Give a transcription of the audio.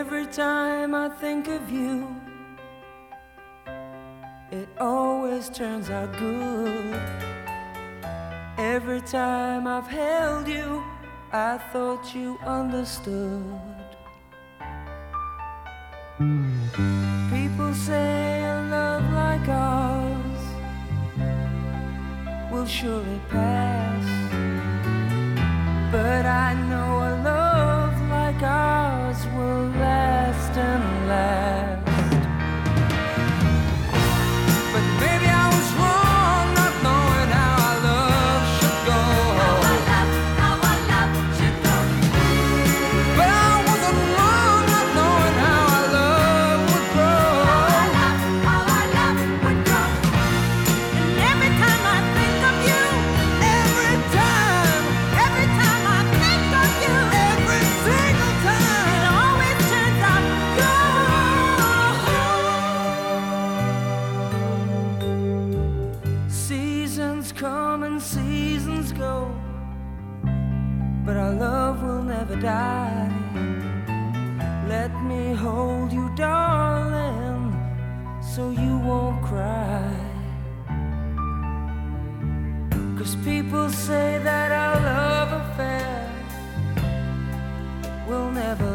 Every time I think of you, it always turns out good. Every time I've held you, I thought you understood. People say a love like ours will surely pass, but I know a love like ours will last and last. But maybe I was wrong not knowing how our love should go. How our love should go. But I wasn't wrong not knowing how our love would grow. How our love would grow. And every time I think of you, every time I think of you, every single time, it always turns out good. Seasons come and seasons go, but our love will never die. Let me hold you, darling, so you won't cry. 'Cause people say that our love affair will never